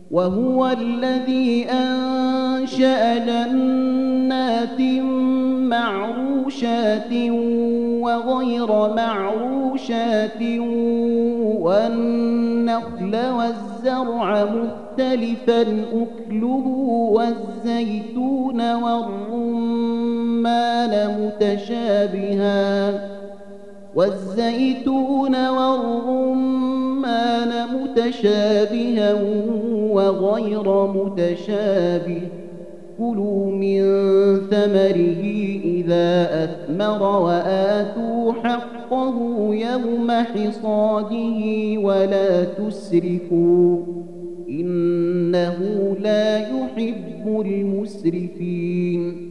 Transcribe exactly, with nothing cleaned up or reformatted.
وهو الذي أنشأ جنات معروشات وغير معروشات والنخل والزرع مختلفا أكله والزيتون والرمان متشابها والزيتون والرمان متشابها وغير متشابه كلوا من ثمره إذا أثمر وآتوا حقه يوم حصاده ولا تسرفوا إنه لا يحب المسرفين